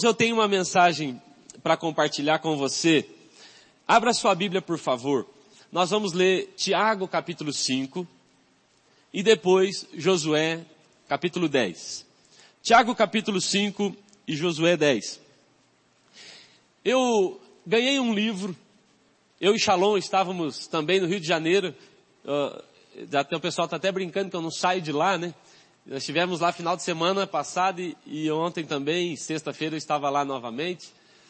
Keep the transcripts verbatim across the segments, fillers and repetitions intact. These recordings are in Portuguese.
Eu tenho uma mensagem para compartilhar com você. Abra sua Bíblia, por favor. Nós vamos ler Tiago, capítulo cinco, e depois Josué, capítulo dez. Tiago, capítulo cinco e Josué dez. Eu ganhei um livro, eu e Shalom estávamos também no Rio de Janeiro, uh, até o pessoal está até brincando que eu não saio de lá, né? Nós estivemos lá final de semana passado e, e ontem também, sexta-feira eu estava lá novamente.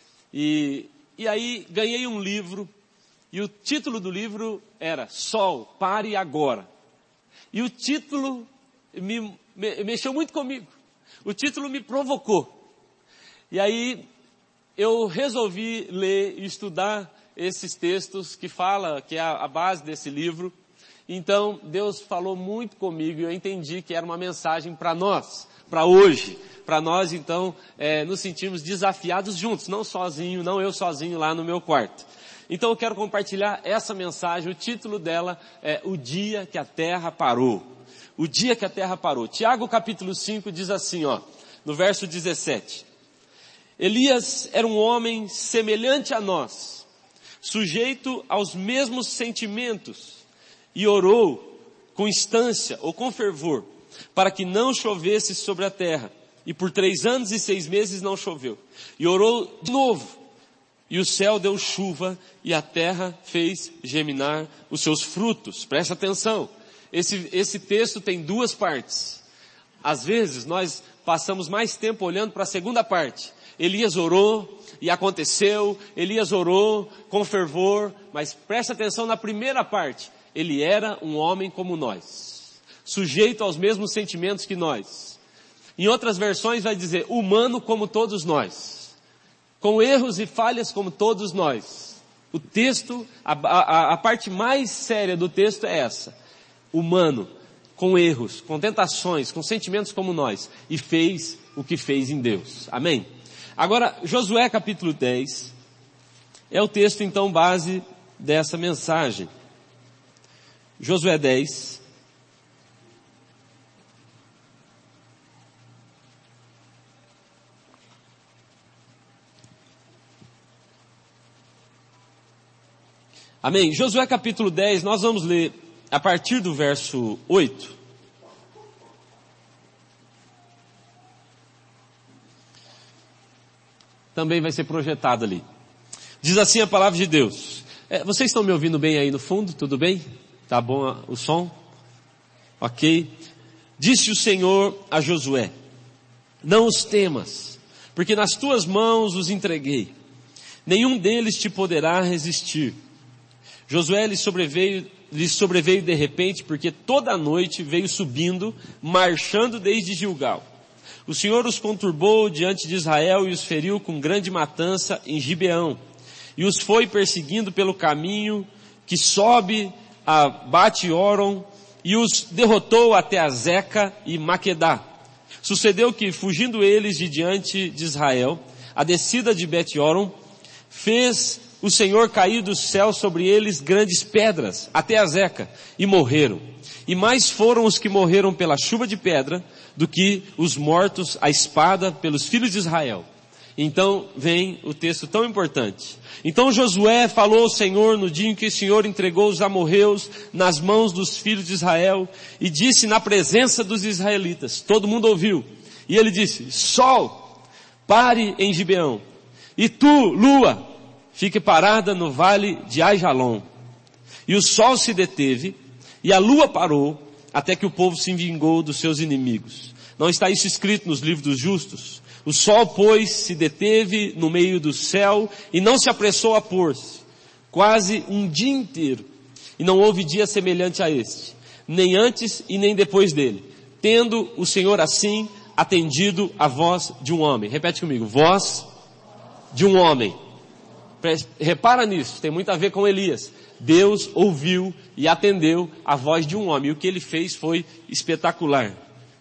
E, e aí ganhei um livro e o título do livro era Sol, Pare Agora. E o título me, me, mexeu muito comigo. O título me provocou. E aí eu resolvi ler e estudar esses textos que fala, que é a, a base desse livro. Então, Deus falou muito comigo e eu entendi que era uma mensagem para nós, para hoje. Para nós, então, é, nos sentirmos desafiados juntos, não sozinho, não eu sozinho lá no meu quarto. Então, eu quero compartilhar essa mensagem. O título dela é O Dia que a Terra Parou. O Dia que a Terra Parou. Tiago, capítulo cinco, diz assim, ó, no verso dezessete. Elias era um homem semelhante a nós, sujeito aos mesmos sentimentos, e orou com instância ou com fervor, para que não chovesse sobre a terra. E por três anos e seis meses não choveu. E orou de novo. E o céu deu chuva e a terra fez germinar os seus frutos. Presta atenção. Esse, esse texto tem duas partes. Às vezes nós passamos mais tempo olhando para a segunda parte. Elias orou e aconteceu. Elias orou com fervor. Mas presta atenção na primeira parte. Ele era um homem como nós, sujeito aos mesmos sentimentos que nós. Em outras versões vai dizer, humano como todos nós, com erros e falhas como todos nós. O texto, a, a, a parte mais séria do texto é essa, humano, com erros, com tentações, com sentimentos como nós, e fez o que fez em Deus. Amém? Agora, Josué capítulo dez, é o texto então base dessa mensagem. Josué dez, amém? Josué capítulo dez, nós vamos ler a partir do verso oito. Também vai ser projetado ali. Diz assim a palavra de Deus. É, vocês estão me ouvindo bem aí no fundo? Tudo bem? Tá bom o som? Ok. Disse o Senhor a Josué, não os temas, porque nas tuas mãos os entreguei. Nenhum deles te poderá resistir. Josué lhe sobreveio, lhe sobreveio de repente, porque toda a noite veio subindo, marchando desde Gilgal. O Senhor os conturbou diante de Israel e os feriu com grande matança em Gibeão. E os foi perseguindo pelo caminho que sobe a Bate-Oron, e os derrotou até a Zeca e Maquedá. Sucedeu que, fugindo eles de diante de Israel, a descida de Bet-Oron, fez o Senhor cair do céu sobre eles grandes pedras, até a Zeca, e morreram. E mais foram os que morreram pela chuva de pedra, do que os mortos à espada pelos filhos de Israel. Então vem o texto tão importante. Então Josué falou ao Senhor no dia em que o Senhor entregou os amorreus nas mãos dos filhos de Israel e disse na presença dos israelitas, todo mundo ouviu, e ele disse, sol, pare em Gibeão, e tu, lua, fique parada no vale de Aijalon. E o sol se deteve e a lua parou até que o povo se vingou dos seus inimigos. Não está isso escrito nos livros dos justos? O sol, pois, se deteve no meio do céu e não se apressou a pôr-se, quase um dia inteiro. E não houve dia semelhante a este, nem antes e nem depois dele, tendo o Senhor assim atendido a voz de um homem. Repete comigo, voz de um homem. Repara nisso, tem muito a ver com Elias. Deus ouviu e atendeu a voz de um homem. E o que ele fez foi espetacular.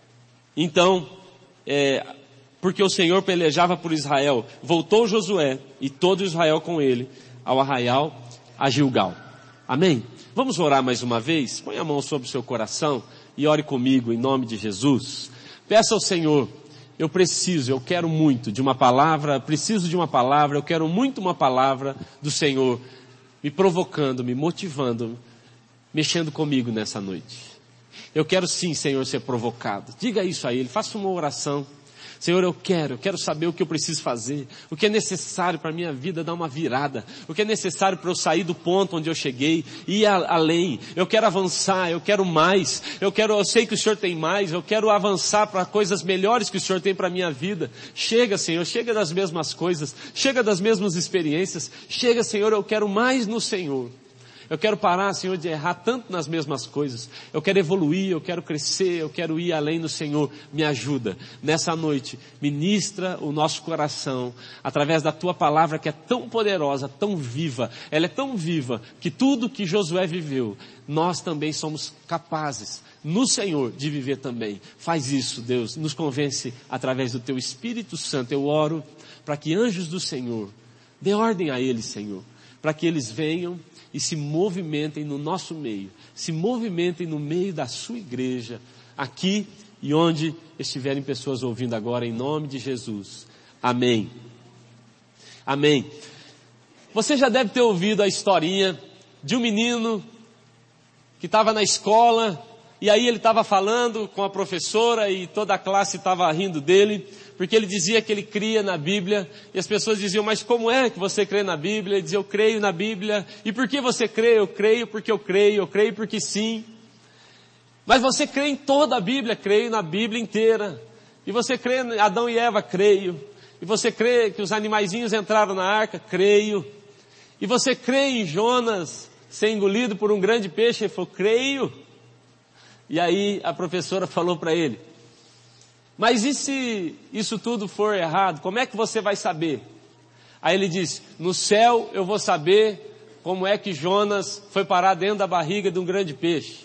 Então, é... porque o Senhor pelejava por Israel, voltou Josué e todo Israel com ele ao arraial a Gilgal. Amém? Vamos orar mais uma vez? Põe a mão sobre o seu coração e ore comigo em nome de Jesus. Peça ao Senhor, eu preciso, eu quero muito de uma palavra, preciso de uma palavra, eu quero muito uma palavra do Senhor, me provocando, me motivando, mexendo comigo nessa noite. Eu quero sim, Senhor, ser provocado. Diga isso a Ele, faça uma oração. Senhor, eu quero, eu quero saber o que eu preciso fazer, o que é necessário para a minha vida dar uma virada, o que é necessário para eu sair do ponto onde eu cheguei, ir além. Eu quero avançar, eu quero mais, eu quero, eu sei que o Senhor tem mais, eu quero avançar para coisas melhores que o Senhor tem para a minha vida. Chega, Senhor, chega das mesmas coisas, chega das mesmas experiências, chega, Senhor, eu quero mais no Senhor. Eu quero parar, Senhor, de errar tanto nas mesmas coisas. Eu quero evoluir, eu quero crescer, eu quero ir além do Senhor. Me ajuda. Nessa noite, ministra o nosso coração através da Tua palavra que é tão poderosa, tão viva. Ela é tão viva que tudo que Josué viveu, nós também somos capazes no Senhor de viver também. Faz isso, Deus. Nos convence através do Teu Espírito Santo. Eu oro para que anjos do Senhor dê ordem a eles, Senhor, para que eles venham e se movimentem no nosso meio, se movimentem no meio da sua igreja, aqui e onde estiverem pessoas ouvindo agora, em nome de Jesus. Amém. Amém. Você já deve ter ouvido a historinha de um menino que estava na escola, e aí ele estava falando com a professora e toda a classe estava rindo dele, porque ele dizia que ele cria na Bíblia, e as pessoas diziam, mas como é que você crê na Bíblia? Ele dizia, eu creio na Bíblia. E por que você crê? Eu creio porque eu creio, eu creio porque sim. Mas você crê em toda a Bíblia? Creio na Bíblia inteira. E você crê em Adão e Eva? Creio. E você crê que os animaizinhos entraram na arca? Creio. E você crê em Jonas ser engolido por um grande peixe? Ele falou, creio. E aí a professora falou para ele, mas e se isso tudo for errado, como é que você vai saber? Aí ele disse, no céu eu vou saber como é que Jonas foi parar dentro da barriga de um grande peixe.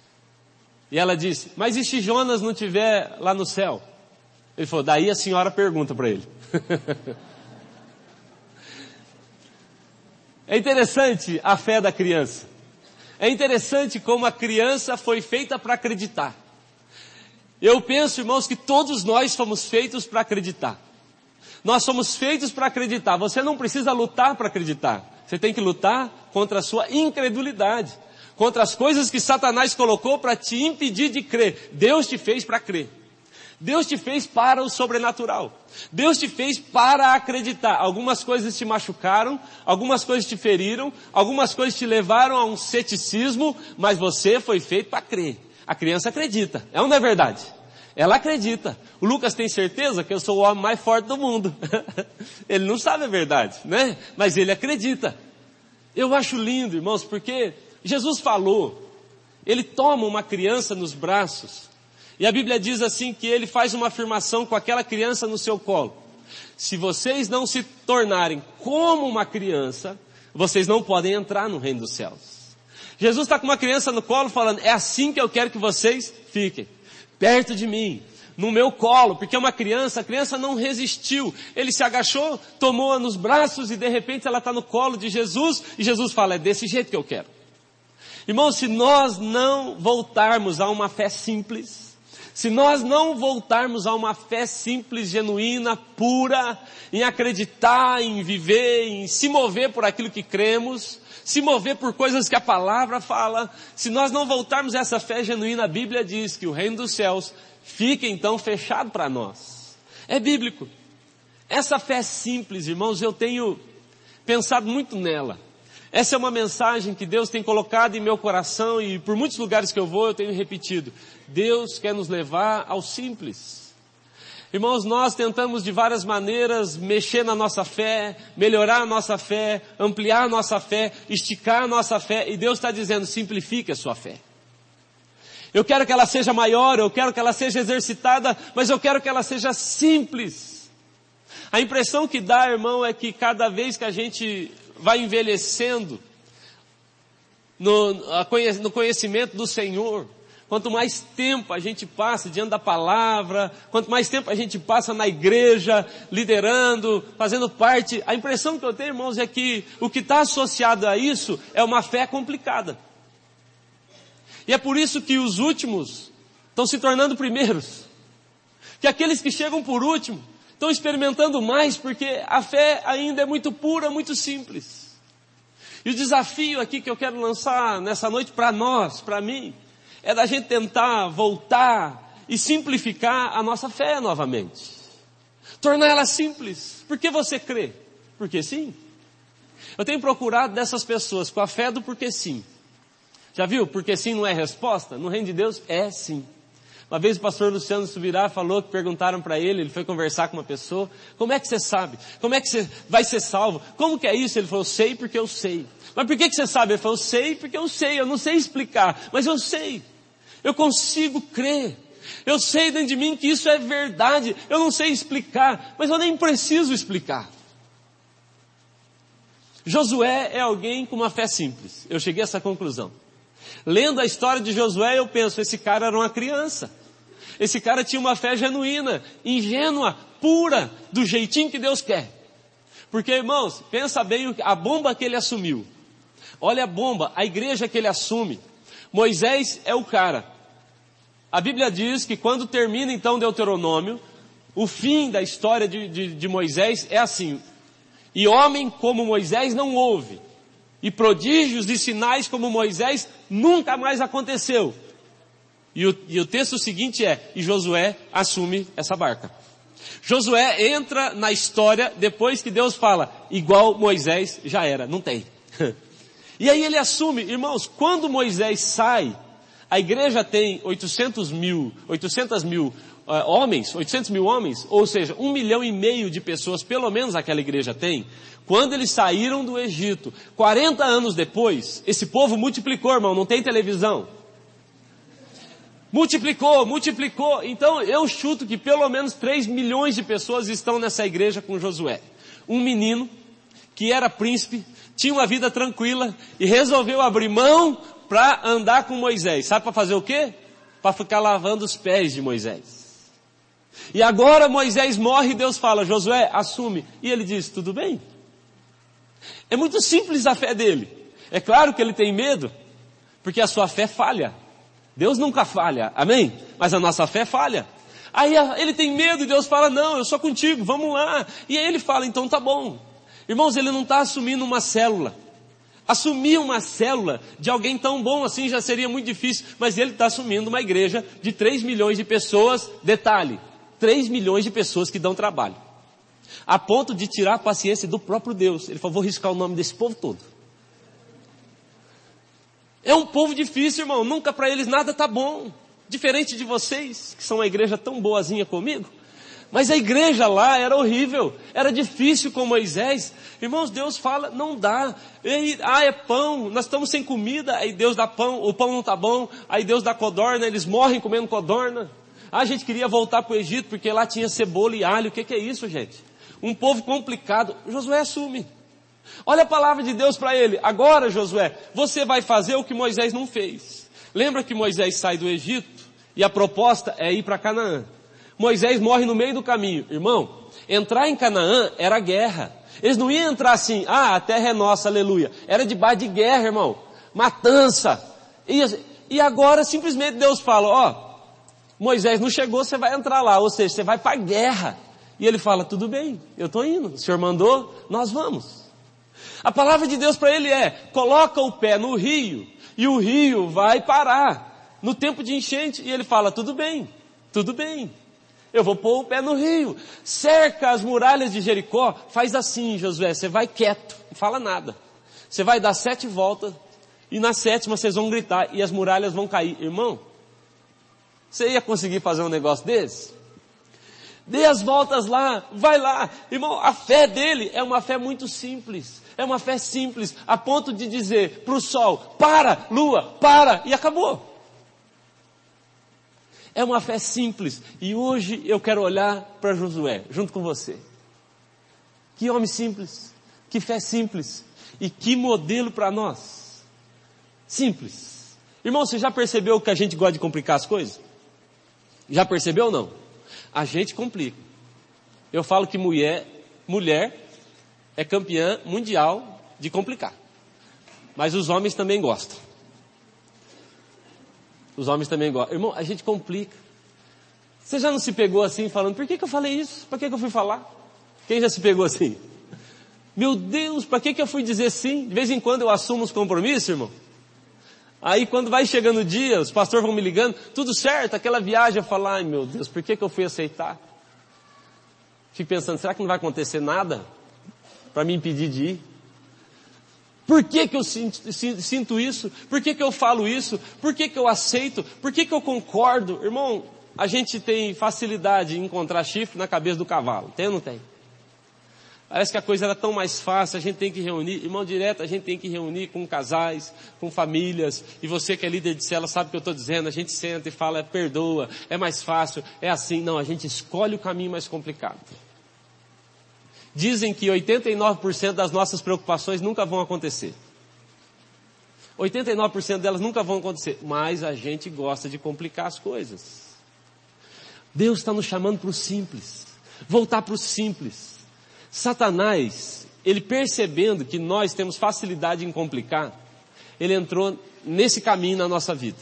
E ela disse, mas e se Jonas não estiver lá no céu? Ele falou, daí a senhora pergunta para ele. É interessante a fé da criança. É interessante como a criança foi feita para acreditar. Eu penso, irmãos, que todos nós fomos feitos para acreditar. Nós somos feitos para acreditar. Você não precisa lutar para acreditar. Você tem que lutar contra a sua incredulidade. Contra as coisas que Satanás colocou para te impedir de crer. Deus te fez para crer. Deus te fez para o sobrenatural. Deus te fez para acreditar. Algumas coisas te machucaram, algumas coisas te feriram, algumas coisas te levaram a um ceticismo, mas você foi feito para crer. A criança acredita. É ou não é verdade? Ela acredita. O Lucas tem certeza que eu sou o homem mais forte do mundo. Ele não sabe a verdade, né? Mas ele acredita. Eu acho lindo, irmãos, porque Jesus falou, ele toma uma criança nos braços, e a Bíblia diz assim que ele faz uma afirmação com aquela criança no seu colo. Se vocês não se tornarem como uma criança, vocês não podem entrar no reino dos céus. Jesus está com uma criança no colo falando, é assim que eu quero que vocês fiquem. Perto de mim, no meu colo, porque é uma criança, a criança não resistiu. Ele se agachou, tomou-a nos braços e de repente ela está no colo de Jesus e Jesus fala, é desse jeito que eu quero. Irmãos, se nós não voltarmos a uma fé simples, se nós não voltarmos a uma fé simples, genuína, pura, em acreditar, em viver, em se mover por aquilo que cremos, se mover por coisas que a palavra fala, se nós não voltarmos a essa fé genuína, a Bíblia diz que o reino dos céus fica então fechado para nós. É bíblico. Essa fé simples, irmãos, eu tenho pensado muito nela. Essa é uma mensagem que Deus tem colocado em meu coração e por muitos lugares que eu vou eu tenho repetido. Deus quer nos levar ao simples. Irmãos, nós tentamos de várias maneiras mexer na nossa fé, melhorar a nossa fé, ampliar a nossa fé, esticar a nossa fé, e Deus está dizendo, simplifique a sua fé. Eu quero que ela seja maior, eu quero que ela seja exercitada, mas eu quero que ela seja simples. A impressão que dá, irmão, é que cada vez que a gente vai envelhecendo no, no conhecimento do Senhor, quanto mais tempo a gente passa diante da palavra, quanto mais tempo a gente passa na igreja, liderando, fazendo parte, a impressão que eu tenho, irmãos, é que o que está associado a isso é uma fé complicada. E é por isso que os últimos estão se tornando primeiros. Que aqueles que chegam por último estão experimentando mais, porque a fé ainda é muito pura, muito simples. E o desafio aqui que eu quero lançar nessa noite para nós, para mim, é da gente tentar voltar e simplificar a nossa fé novamente. Tornar ela simples. Por que você crê? Porque sim. Eu tenho procurado dessas pessoas com a fé do porque sim. Já viu? Porque sim não é resposta? No reino de Deus é sim. Uma vez o pastor Luciano Subirá falou que perguntaram para ele, ele foi conversar com uma pessoa, como é que você sabe? Como é que você vai ser salvo? Como que é isso? Ele falou, sei porque eu sei. Mas por que que você sabe? Ele falou, sei porque eu sei, eu não sei explicar, mas eu sei. Eu consigo crer. Eu sei dentro de mim que isso é verdade. Eu não sei explicar, mas eu nem preciso explicar. Josué é alguém com uma fé simples. Eu cheguei a essa conclusão. Lendo a história de Josué, eu penso, esse cara era uma criança. Esse cara tinha uma fé genuína, ingênua, pura, do jeitinho que Deus quer. Porque, irmãos, pensa bem a bomba que ele assumiu. Olha a bomba, a igreja que ele assume. Moisés é o cara. A Bíblia diz que quando termina então Deuteronômio, o fim da história de, de, de Moisés é assim. E homem como Moisés não houve. E prodígios e sinais como Moisés nunca mais aconteceu. E o, e o texto seguinte é, e Josué assume essa barca. Josué entra na história depois que Deus fala, igual Moisés já era, não tem. E aí ele assume, irmãos, quando Moisés sai, a igreja tem oitocentos mil, oitocentos mil uh, homens, oitocentos mil homens, ou seja, um milhão e meio de pessoas, pelo menos aquela igreja tem. Quando eles saíram do Egito, quarenta anos depois, esse povo multiplicou, irmão, não tem televisão. Multiplicou, multiplicou. Então eu chuto que pelo menos três milhões de pessoas estão nessa igreja com Josué. Um menino que era príncipe, tinha uma vida tranquila e resolveu abrir mão para andar com Moisés. Sabe para fazer o quê? Para ficar lavando os pés de Moisés. E agora Moisés morre e Deus fala, Josué, assume. E ele diz, tudo bem. É muito simples a fé dele. É claro que ele tem medo, porque a sua fé falha. Deus nunca falha, amém? Mas a nossa fé falha. Aí ele tem medo e Deus fala, não, eu sou contigo, vamos lá. E aí ele fala, então tá bom. Irmãos, ele não está assumindo uma célula. Assumir uma célula de alguém tão bom assim já seria muito difícil, mas ele está assumindo uma igreja de três milhões de pessoas, detalhe, três milhões de pessoas que dão trabalho. A ponto de tirar a paciência do próprio Deus. Ele falou, vou riscar o nome desse povo todo. É um povo difícil, irmão, nunca para eles nada está bom. Diferente de vocês, que são uma igreja tão boazinha comigo. Mas a igreja lá era horrível, era difícil com Moisés. Irmãos, Deus fala, não dá. Ei, ah, é pão, nós estamos sem comida, aí Deus dá pão, o pão não está bom, aí Deus dá codorna, eles morrem comendo codorna. Ah, a gente queria voltar para o Egito, porque lá tinha cebola e alho, o que, que é isso, gente? Um povo complicado. Josué assume. Olha a palavra de Deus para ele, agora Josué, você vai fazer o que Moisés não fez. Lembra que Moisés sai do Egito, e a proposta é ir para Canaã. Moisés morre no meio do caminho. Irmão, entrar em Canaã era guerra. Eles não iam entrar assim, ah, a terra é nossa, aleluia. Era debaixo de guerra, irmão. Matança. E, e agora simplesmente Deus fala, ó, Moisés não chegou, você vai entrar lá. Ou seja, você vai para a guerra. E ele fala, tudo bem, eu estou indo. O Senhor mandou, nós vamos. A palavra de Deus para ele é, coloca o pé no rio e o rio vai parar no tempo de enchente. E ele fala, tudo bem, tudo bem. Eu vou pôr o pé no rio. Cerca as muralhas de Jericó. Faz assim, Josué, você vai quieto, não fala nada. Você vai dar sete voltas e na sétima vocês vão gritar e as muralhas vão cair. Irmão, você ia conseguir fazer um negócio desse? Dê as voltas lá, vai lá. Irmão, a fé dele é uma fé muito simples. É uma fé simples, a ponto de dizer para o sol, para, lua, para, e acabou. É uma fé simples. E hoje eu quero olhar para Josué, junto com você. Que homem simples, que fé simples, e que modelo para nós. Simples. Irmão, você já percebeu que a gente gosta de complicar as coisas? Já percebeu ou não? A gente complica. Eu falo que mulher, mulher é campeã mundial de complicar. Mas os homens também gostam. Os homens também gostam. Irmão, a gente complica. Você já não se pegou assim falando, por que que eu falei isso? Para que que eu fui falar? Quem já se pegou assim? Meu Deus, para que que eu fui dizer sim? De vez em quando eu assumo os compromissos, irmão. Aí quando vai chegando o dia, os pastores vão me ligando, tudo certo, aquela viagem, eu falo, ai meu Deus, por que que eu fui aceitar? Fico pensando, será que não vai acontecer nada para me impedir de ir? Por que que eu sinto, sinto isso? Por que que eu falo isso? Por que que eu aceito? Por que que eu concordo? Irmão, a gente tem facilidade em encontrar chifre na cabeça do cavalo. Tem ou não tem? Parece que a coisa era tão mais fácil, a gente tem que reunir, irmão direto, a gente tem que reunir com casais, com famílias, e você que é líder de célula sabe o que eu estou dizendo, a gente senta e fala, perdoa, é mais fácil, é assim. Não, a gente escolhe o caminho mais complicado. Dizem que oitenta e nove por cento das nossas preocupações nunca vão acontecer. oitenta e nove por cento delas nunca vão acontecer, mas a gente gosta de complicar as coisas. Deus está nos chamando para o simples, voltar para o simples. Satanás, ele percebendo que nós temos facilidade em complicar, ele entrou nesse caminho na nossa vida.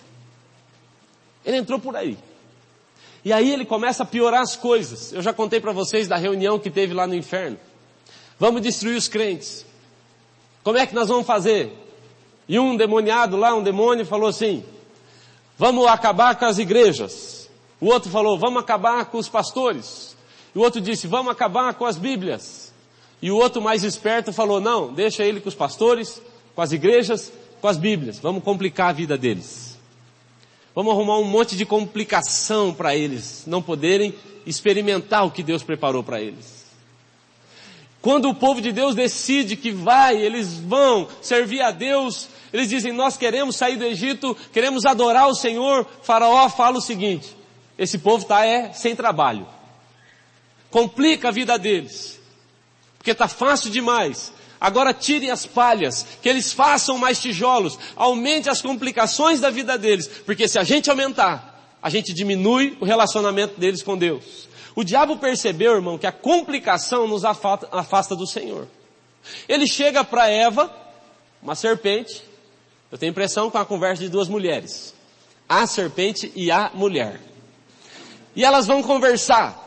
Ele entrou por aí. E aí ele começa a piorar as coisas. Eu já contei para vocês da reunião que teve lá no inferno. Vamos destruir os crentes. Como é que nós vamos fazer? E um demoniado lá, um demônio, falou assim, vamos acabar com as igrejas. O outro falou, vamos acabar com os pastores. E o outro disse, vamos acabar com as Bíblias. E o outro mais esperto falou, não, deixa ele com os pastores, com as igrejas, com as Bíblias. Vamos complicar a vida deles. Vamos arrumar um monte de complicação para eles não poderem experimentar o que Deus preparou para eles. Quando o povo de Deus decide que vai, eles vão servir a Deus, eles dizem, nós queremos sair do Egito, queremos adorar o Senhor. Faraó fala o seguinte, esse povo está é, sem trabalho. Complica a vida deles, porque está fácil demais. Agora tirem as palhas, que eles façam mais tijolos, aumente as complicações da vida deles, porque se a gente aumentar, a gente diminui o relacionamento deles com Deus. O diabo percebeu, irmão, que a complicação nos afasta, afasta do Senhor. Ele chega para Eva, uma serpente, eu tenho a impressão com a conversa de duas mulheres, a serpente e a mulher. E elas vão conversar.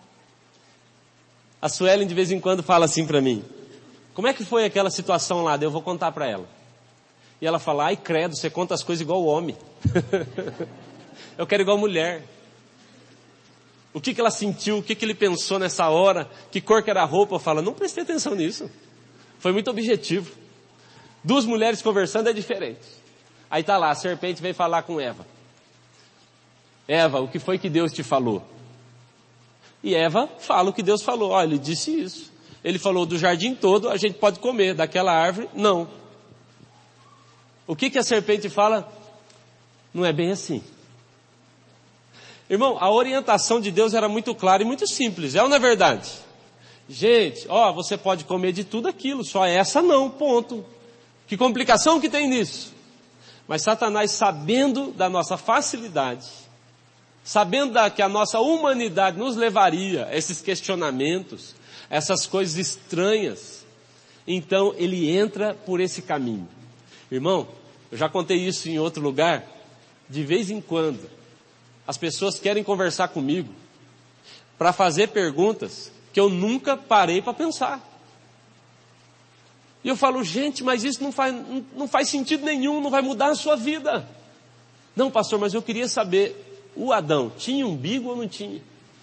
A Suelen de vez em quando fala assim para mim, como é que foi aquela situação lá? Eu vou contar para ela. E ela fala, ai credo, você conta as coisas igual homem. Eu quero igual mulher. O que que ela sentiu, o que que ele pensou nessa hora, que cor que era a roupa? Eu falo, não prestei atenção nisso. Foi muito objetivo. Duas mulheres conversando é diferente. Aí tá lá, a serpente vem falar com Eva. Eva, o que foi que Deus te falou? E Eva fala o que Deus falou. Olha, ele disse isso. Ele falou do jardim todo, a gente pode comer, daquela árvore, não. O que que a serpente fala? Não é bem assim. Irmão, a orientação de Deus era muito clara e muito simples, é ou não é verdade? Gente, ó, você pode comer de tudo aquilo, só essa não, ponto. Que complicação que tem nisso? Mas Satanás, sabendo da nossa facilidade, sabendo da, que a nossa humanidade nos levaria a esses questionamentos, essas coisas estranhas, então ele entra por esse caminho. Irmão, eu já contei isso em outro lugar, de vez em quando, as pessoas querem conversar comigo para fazer perguntas que eu nunca parei para pensar. E eu falo, gente, mas isso não faz, não faz sentido nenhum, não vai mudar a sua vida. Não, pastor, mas eu queria saber, o Adão tinha umbigo ou não tinha?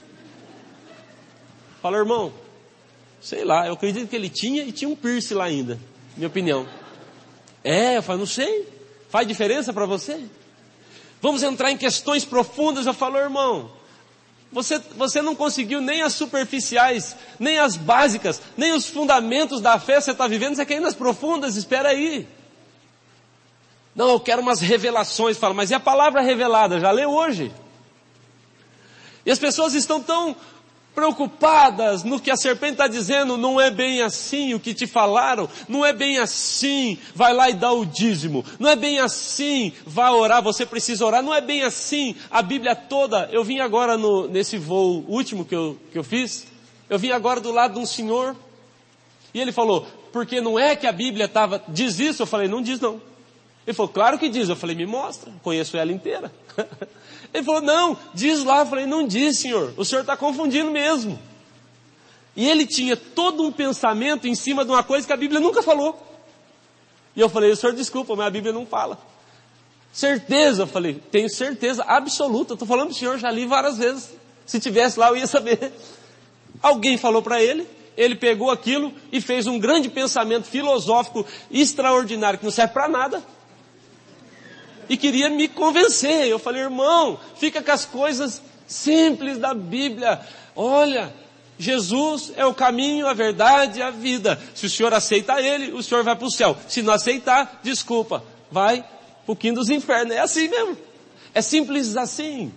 Fala, irmão, sei lá, eu acredito que ele tinha e tinha um piercing lá ainda, minha opinião. É, eu falo, não sei, faz diferença para você? Vamos entrar em questões profundas, eu falo, irmão, você, você não conseguiu nem as superficiais, nem as básicas, nem os fundamentos da fé você está vivendo, você quer ir nas profundas, espera aí. Não, eu quero umas revelações, falo, mas e a palavra revelada, já leu hoje? E as pessoas estão tão preocupadas no que a serpente está dizendo, não é bem assim o que te falaram, não é bem assim, vai lá e dá o dízimo, não é bem assim, vai orar, você precisa orar, não é bem assim, a Bíblia toda. Eu vim agora no, nesse voo último que eu, que eu fiz, eu vim agora do lado de um senhor, e ele falou, porque não é que a Bíblia estava, diz isso? Eu falei, não diz não. Ele falou, claro que diz. Eu falei, me mostra, conheço ela inteira. Ele falou, não, diz lá. Eu falei, não diz, senhor, o senhor está confundindo mesmo. E ele tinha todo um pensamento em cima de uma coisa que a Bíblia nunca falou. E eu falei, o senhor desculpa, mas a Bíblia não fala. Certeza? Eu falei, tenho certeza absoluta, estou falando para o senhor, já li várias vezes. Se tivesse lá eu ia saber. Alguém falou para ele, ele pegou aquilo e fez um grande pensamento filosófico extraordinário, que não serve para nada. E queria me convencer. Eu falei, irmão, fica com as coisas simples da Bíblia. Olha, Jesus é o caminho, a verdade e a vida. Se o senhor aceita ele, o senhor vai para o céu. Se não aceitar, desculpa, vai para o quinto dos infernos. É assim mesmo. É simples assim.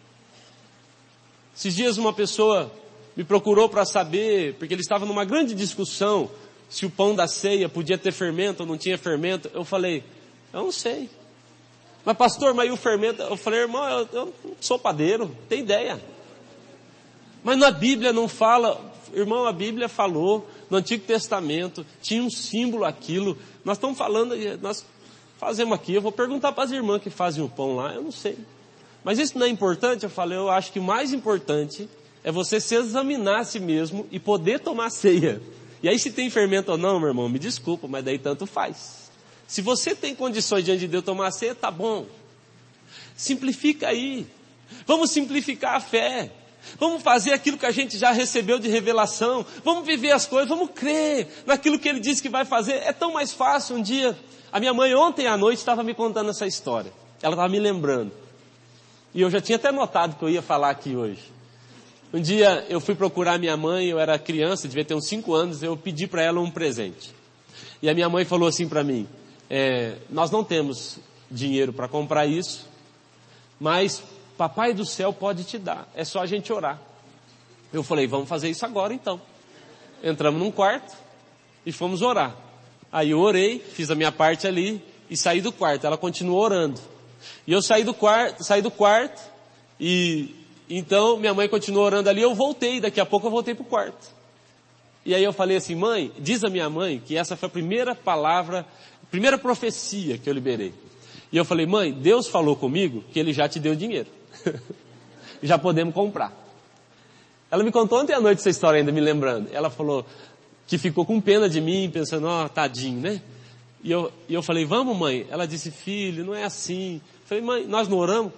Esses dias uma pessoa me procurou para saber, porque ele estava numa grande discussão, se o pão da ceia podia ter fermento ou não tinha fermento. Eu falei, eu não sei. Mas pastor, mas e o fermento? Eu falei, irmão, eu, eu não sou padeiro, tem ideia. Mas na Bíblia não fala, irmão, a Bíblia falou, no Antigo Testamento, tinha um símbolo aquilo, nós estamos falando, nós fazemos aqui, eu vou perguntar para as irmãs que fazem o pão lá, eu não sei. Mas isso não é importante? Eu falei, eu acho que o mais importante é você se examinar a si mesmo e poder tomar ceia. E aí se tem fermento ou não, meu irmão, me desculpa, mas daí tanto faz. Se você tem condições diante de Deus tomar ceia, tá bom. Simplifica aí. Vamos simplificar a fé. Vamos fazer aquilo que a gente já recebeu de revelação. Vamos viver as coisas, vamos crer naquilo que Ele disse que vai fazer. É tão mais fácil. Um dia, a minha mãe ontem à noite estava me contando essa história. Ela estava me lembrando. E eu já tinha até notado que eu ia falar aqui hoje. Um dia eu fui procurar minha mãe, eu era criança, devia ter uns cinco anos, eu pedi para ela um presente. E a minha mãe falou assim para mim, é, nós não temos dinheiro para comprar isso, mas Papai do céu pode te dar, é só a gente orar. Eu falei, vamos fazer isso agora então. Entramos num quarto e fomos orar. Aí eu orei, fiz a minha parte ali e saí do quarto, ela continuou orando. E eu saí do quarto, saí do quarto e então minha mãe continuou orando ali, eu voltei, daqui a pouco eu voltei para o quarto. E aí eu falei assim, mãe, diz a minha mãe que essa foi a primeira palavra, a primeira profecia que eu liberei. E eu falei, mãe, Deus falou comigo que Ele já te deu dinheiro. Já podemos comprar. Ela me contou ontem à noite essa história ainda, me lembrando. Ela falou que ficou com pena de mim, pensando, ó, oh, tadinho, né? E eu, e eu falei, vamos mãe? Ela disse, filho, não é assim. Eu falei, mãe, nós não oramos?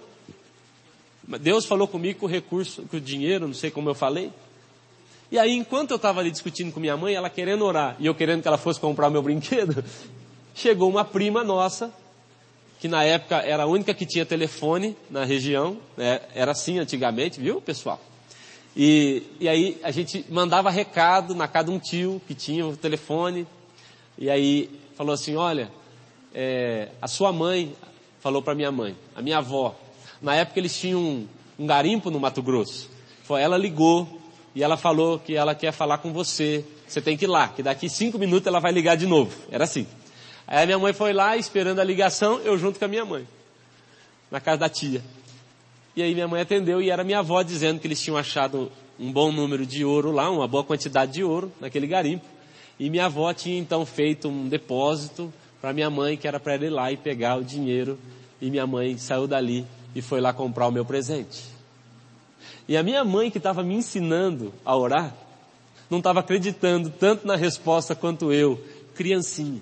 Deus falou comigo que o recurso, que o dinheiro, não sei como eu falei. E aí, enquanto eu estava ali discutindo com minha mãe, ela querendo orar, e eu querendo que ela fosse comprar o meu brinquedo, chegou uma prima nossa, que na época era a única que tinha telefone na região, né? Era assim antigamente, viu pessoal? E, e aí a gente mandava recado na casa de um tio que tinha o telefone, e aí falou assim, olha, é, a sua mãe, falou para minha mãe, a minha avó, na época eles tinham um, um garimpo no Mato Grosso, foi, ela ligou e ela falou que ela quer falar com você, você tem que ir lá, que daqui cinco minutos ela vai ligar de novo, era assim. Aí a minha mãe foi lá, esperando a ligação, eu junto com a minha mãe, na casa da tia. E aí minha mãe atendeu e era minha avó dizendo que eles tinham achado um bom número de ouro lá, uma boa quantidade de ouro naquele garimpo. E minha avó tinha então feito um depósito para minha mãe, que era para ela ir lá e pegar o dinheiro. E minha mãe saiu dali e foi lá comprar o meu presente. E a minha mãe, que estava me ensinando a orar, não estava acreditando tanto na resposta quanto eu, criancinha.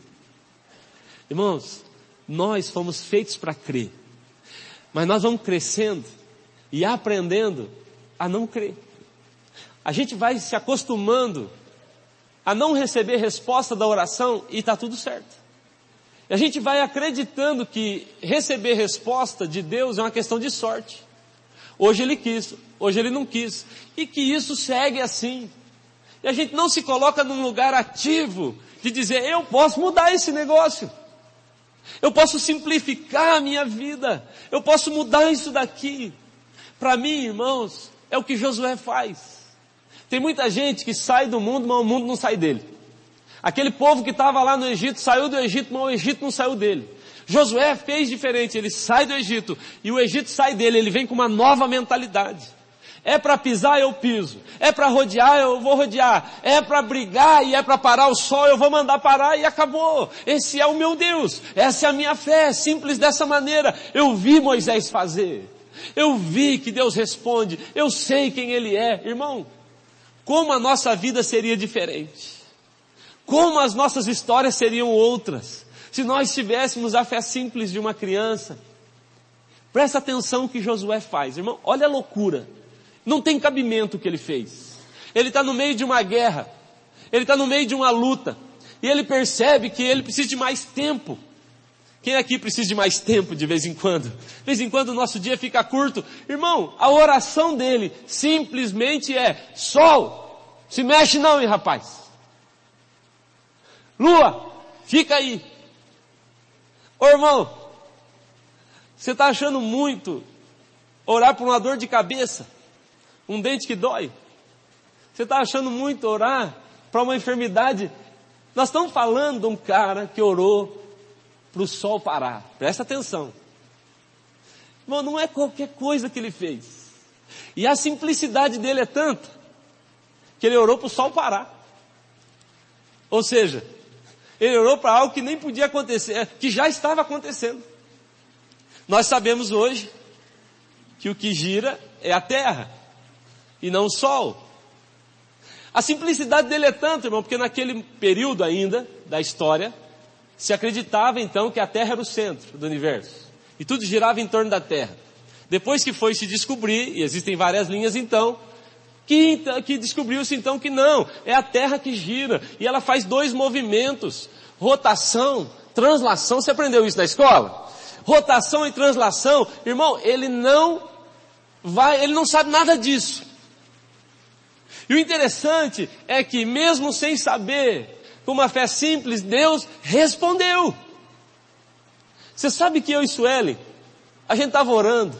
Irmãos, nós fomos feitos para crer, mas nós vamos crescendo e aprendendo a não crer. A gente vai se acostumando a não receber resposta da oração e está tudo certo. E a gente vai acreditando que receber resposta de Deus é uma questão de sorte. Hoje Ele quis, hoje Ele não quis, e que isso segue assim. E a gente não se coloca num lugar ativo de dizer, eu posso mudar esse negócio. Eu posso simplificar a minha vida. Eu posso mudar isso daqui. Para mim, irmãos, é o que Josué faz. Tem muita gente que sai do mundo, mas o mundo não sai dele. Aquele povo que estava lá no Egito, saiu do Egito, mas o Egito não saiu dele. Josué fez diferente, ele sai do Egito, e o Egito sai dele, ele vem com uma nova mentalidade. É para pisar, eu piso. É para rodear, eu vou rodear. É para brigar e é para parar o sol, eu vou mandar parar e acabou. Esse é o meu Deus. Essa é a minha fé, simples dessa maneira. Eu vi Moisés fazer. Eu vi que Deus responde. Eu sei quem Ele é. Irmão, como a nossa vida seria diferente. Como as nossas histórias seriam outras. Se nós tivéssemos a fé simples de uma criança. Presta atenção no que Josué faz. Irmão, olha a loucura. Não tem cabimento o que ele fez. Ele está no meio de uma guerra. Ele está no meio de uma luta. E ele percebe que ele precisa de mais tempo. Quem aqui precisa de mais tempo de vez em quando? De vez em quando o nosso dia fica curto. Irmão, a oração dele simplesmente é: sol, se mexe não, hein, rapaz. Lua, fica aí. Ô irmão, você está achando muito orar por uma dor de cabeça? Um dente que dói? Você está achando muito orar para uma enfermidade? Nós estamos falando de um cara que orou para o sol parar. Presta atenção. Irmão, não é qualquer coisa que ele fez. E a simplicidade dele é tanta que ele orou para o sol parar. Ou seja, ele orou para algo que nem podia acontecer, que já estava acontecendo. Nós sabemos hoje que o que gira é a terra e não o sol. A simplicidade dele é tanto, irmão, porque naquele período ainda da história, se acreditava então que a terra era o centro do universo. E tudo girava em torno da terra. Depois que foi se descobrir, e existem várias linhas então, que, que descobriu-se então que não, é a terra que gira. E ela faz dois movimentos, rotação, translação. Você aprendeu isso na escola? Rotação e translação. Irmão, ele não vai, ele não sabe nada disso. E o interessante é que mesmo sem saber, com uma fé simples, Deus respondeu. Você sabe que eu e Sueli, a gente estava orando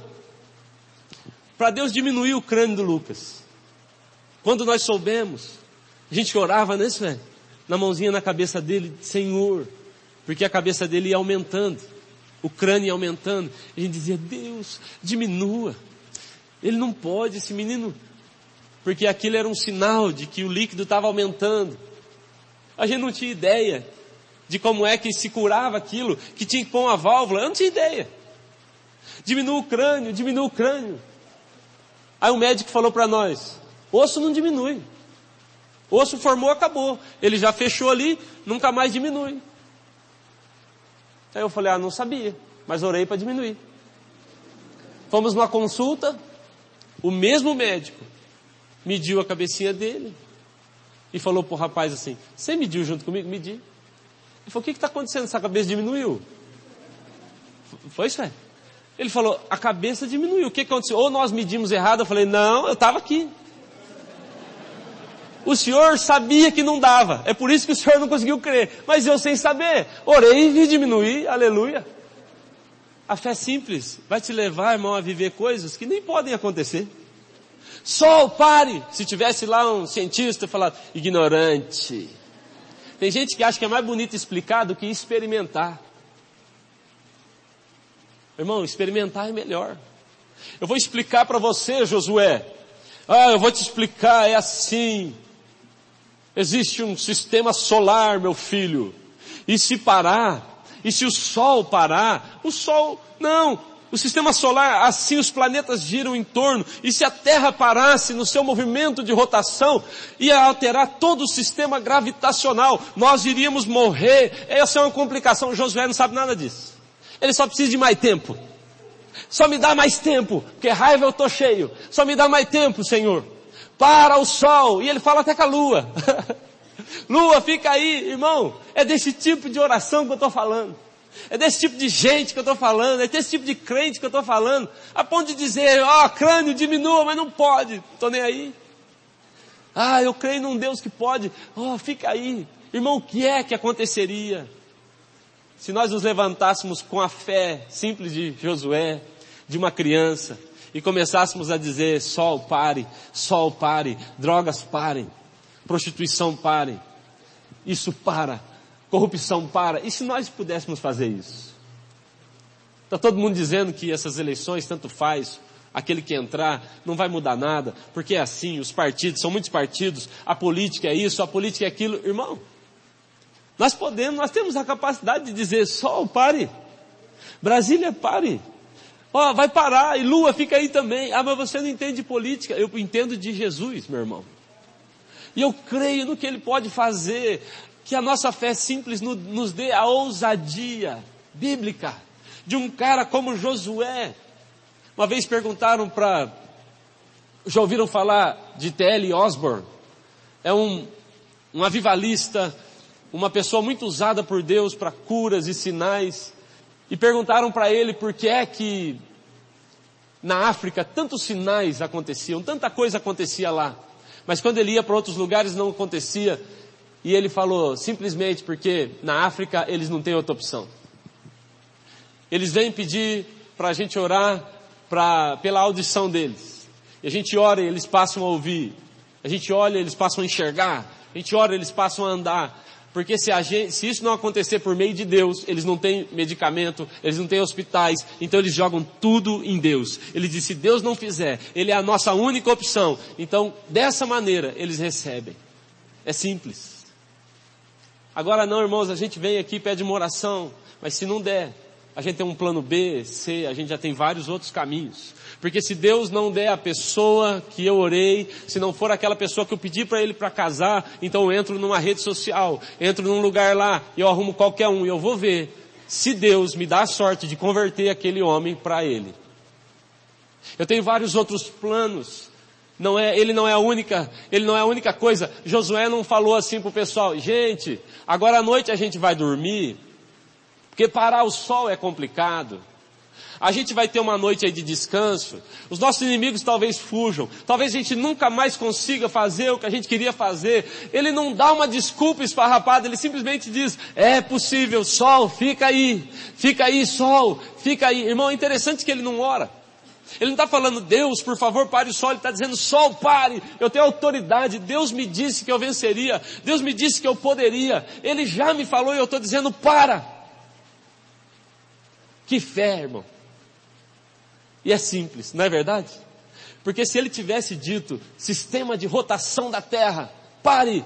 para Deus diminuir o crânio do Lucas. Quando nós soubemos, a gente orava, né, Sueli? Na mãozinha na cabeça dele, Senhor, porque a cabeça dele ia aumentando, o crânio ia aumentando. A gente dizia: Deus, diminua. Ele não pode, esse menino, porque aquilo era um sinal de que o líquido estava aumentando. A gente não tinha ideia de como é que se curava aquilo, que tinha que pôr uma válvula. Eu não tinha ideia. Diminua o crânio, diminua o crânio. Aí o médico falou para nós: osso não diminui. Osso formou, acabou. Ele já fechou ali, nunca mais diminui. Aí eu falei: ah, não sabia, mas orei para diminuir. Fomos numa consulta, o mesmo médico mediu a cabecinha dele e falou pro rapaz assim: você mediu junto comigo? Medi. Ele falou: o que está acontecendo? Essa cabeça diminuiu. Foi isso, velho? Ele falou: a cabeça diminuiu. O que aconteceu? Ou nós medimos errado. Eu falei: não, eu estava aqui. O senhor sabia que não dava. É por isso que o senhor não conseguiu crer. Mas eu, sem saber, orei e vi diminuir. Aleluia. A fé simples vai te levar, irmão, a viver coisas que nem podem acontecer. Sol, pare! Se tivesse lá um cientista falando: ignorante. Tem gente que acha que é mais bonito explicar do que experimentar. Irmão, experimentar é melhor. Eu vou explicar para você, Josué. Ah, eu vou te explicar, é assim. Existe um sistema solar, meu filho. E se parar, e se o sol parar, o sol, não. O sistema solar, assim os planetas giram em torno. E se a Terra parasse no seu movimento de rotação, ia alterar todo o sistema gravitacional. Nós iríamos morrer. Essa é uma complicação. O Josué não sabe nada disso. Ele só precisa de mais tempo. Só me dá mais tempo, porque raiva eu estou cheio. Só me dá mais tempo, Senhor. Para o sol. E ele fala até com a lua. Lua, fica aí, irmão. É desse tipo de oração que eu estou falando. É desse tipo de gente que eu estou falando. É desse tipo de crente que eu estou falando. A ponto de dizer: ó, oh, crânio diminua, mas não pode. Estou nem aí. Ah, eu creio num Deus que pode. Ó, oh, fica aí. Irmão, o que é que aconteceria se nós nos levantássemos com a fé simples de Josué, de uma criança, e começássemos a dizer: sol, pare, sol, pare, drogas, parem, prostituição, parem, isso para, corrupção, para. E se nós pudéssemos fazer isso? Está todo mundo dizendo que essas eleições tanto faz aquele que entrar não vai mudar nada, porque é assim, os partidos, são muitos partidos, a política é isso, a política é aquilo. Irmão, nós podemos, nós temos a capacidade de dizer, Sol, pare. Brasília, pare. Ó, oh, vai parar, e Lua fica aí também. Ah, mas você não entende de política. Eu entendo de Jesus, meu irmão. E eu creio no que Ele pode fazer, que a nossa fé simples nos dê a ousadia bíblica de um cara como Josué. Uma vez perguntaram para, já ouviram falar de T L Osborne? É um, um avivalista, uma pessoa muito usada por Deus para curas e sinais. E perguntaram para ele por que é que na África tantos sinais aconteciam, tanta coisa acontecia lá. Mas quando ele ia para outros lugares não acontecia. E ele falou, simplesmente porque na África eles não têm outra opção. Eles vêm pedir para a gente orar pra, pela audição deles. E a gente ora e eles passam a ouvir. A gente olha e eles passam a enxergar. A gente ora e eles passam a andar. Porque se, a gente, se isso não acontecer por meio de Deus, eles não têm medicamento, eles não têm hospitais, então eles jogam tudo em Deus. Ele diz, se Deus não fizer, Ele é a nossa única opção. Então, dessa maneira, eles recebem. É simples. Agora não, irmãos, a gente vem aqui e pede uma oração, mas se não der, a gente tem um plano B, C, a gente já tem vários outros caminhos. Porque se Deus não der a pessoa que eu orei, se não for aquela pessoa que eu pedi para ele para casar, então eu entro numa rede social, entro num lugar lá e eu arrumo qualquer um e eu vou ver se Deus me dá a sorte de converter aquele homem para ele. Eu tenho vários outros planos. Não é, ele não é a única, ele não é a única coisa. Josué não falou assim pro pessoal, gente, agora à noite a gente vai dormir, porque parar o sol é complicado. A gente vai ter uma noite aí de descanso. Os nossos inimigos talvez fujam. Talvez a gente nunca mais consiga fazer o que a gente queria fazer. Ele não dá uma desculpa esfarrapada. Ele simplesmente diz, é possível, sol, fica aí. Fica aí, sol, fica aí. Irmão, é interessante que ele não ora. Ele não está falando, Deus, por favor, pare o sol. Ele está dizendo, sol, pare. Eu tenho autoridade. Deus me disse que eu venceria. Deus me disse que eu poderia. Ele já me falou e eu estou dizendo, para. Que fé, irmão. E é simples, não é verdade? Porque se ele tivesse dito, sistema de rotação da terra, pare.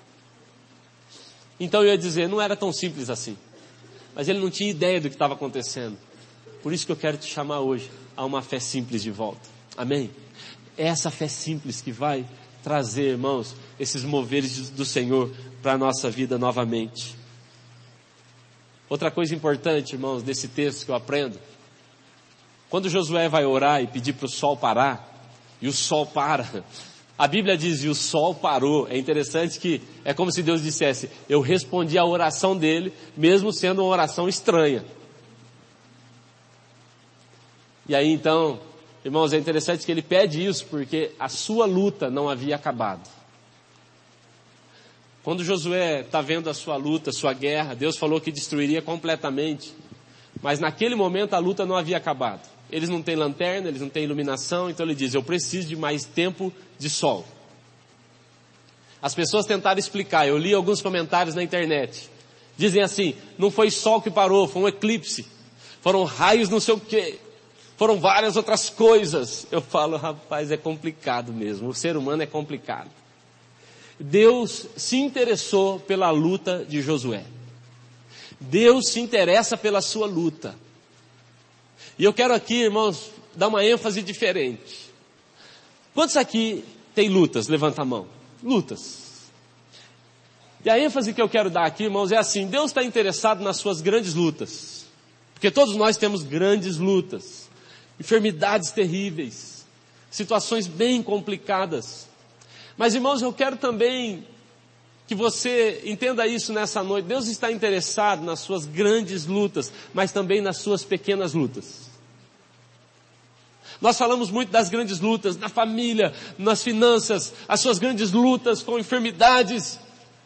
Então eu ia dizer, não era tão simples assim. Mas ele não tinha ideia do que estava acontecendo. Por isso que eu quero te chamar hoje a uma fé simples de volta. Amém? É essa fé simples que vai trazer, irmãos, esses moveres do Senhor para a nossa vida novamente. Outra coisa importante, irmãos, desse texto que eu aprendo. Quando Josué vai orar e pedir para o sol parar, e o sol para, a Bíblia diz, e o sol parou. É interessante que é como se Deus dissesse, eu respondi a oração dele, mesmo sendo uma oração estranha. E aí então, irmãos, é interessante que ele pede isso, porque a sua luta não havia acabado. Quando Josué está vendo a sua luta, a sua guerra, Deus falou que destruiria completamente, mas naquele momento a luta não havia acabado. Eles não têm lanterna, eles não têm iluminação, então ele diz, eu preciso de mais tempo de sol. As pessoas tentaram explicar, eu li alguns comentários na internet. Dizem assim, não foi sol que parou, foi um eclipse. Foram raios não sei o quê. Foram várias outras coisas. Eu falo, rapaz, é complicado mesmo, o ser humano é complicado. Deus se interessou pela luta de Josué. Deus se interessa pela sua luta. E eu quero aqui, irmãos, dar uma ênfase diferente. Quantos aqui tem lutas? Levanta a mão. Lutas. E a ênfase que eu quero dar aqui, irmãos, é assim, Deus está interessado nas suas grandes lutas. Porque todos nós temos grandes lutas. Enfermidades terríveis. Situações bem complicadas. Mas, irmãos, eu quero também que você entenda isso nessa noite. Deus está interessado nas suas grandes lutas, mas também nas suas pequenas lutas. Nós falamos muito das grandes lutas, na família, nas finanças, as suas grandes lutas com enfermidades,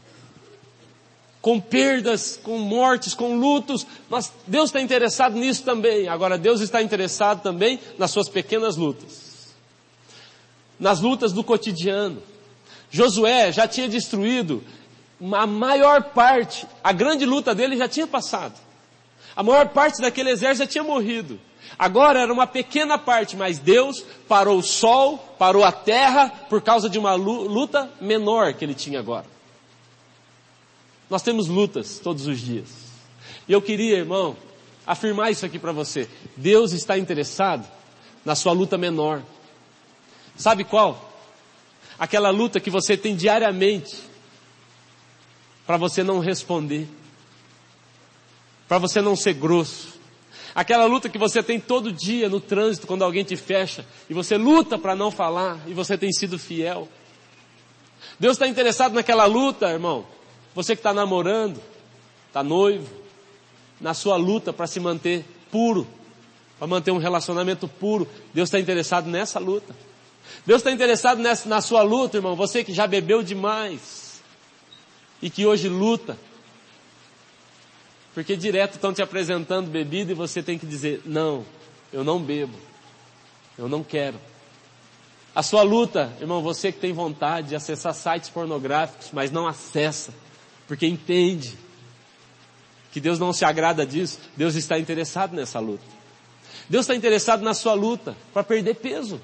com perdas, com mortes, com lutos. Mas Deus está interessado nisso também. Agora, Deus está interessado também nas suas pequenas lutas. Nas lutas do cotidiano. Josué já tinha destruído a maior parte, a grande luta dele já tinha passado. A maior parte daquele exército já tinha morrido. Agora era uma pequena parte, mas Deus parou o sol, parou a terra, por causa de uma luta menor que ele tinha agora. Nós temos lutas todos os dias. E eu queria, irmão, afirmar isso aqui para você. Deus está interessado na sua luta menor. Sabe qual? Aquela luta que você tem diariamente, para você não responder, para você não ser grosso. Aquela luta que você tem todo dia no trânsito, quando alguém te fecha, e você luta para não falar, e você tem sido fiel. Deus está interessado naquela luta, irmão. Você que está namorando, está noivo, na sua luta para se manter puro, para manter um relacionamento puro. Deus está interessado nessa luta. Deus está interessado nessa, na sua luta, irmão. Você que já bebeu demais, e que hoje luta, porque direto estão te apresentando bebida e você tem que dizer, não, eu não bebo, eu não quero. A sua luta, irmão, você que tem vontade de acessar sites pornográficos, mas não acessa, porque entende que Deus não se agrada disso. Deus está interessado nessa luta. Deus está interessado na sua luta para perder peso.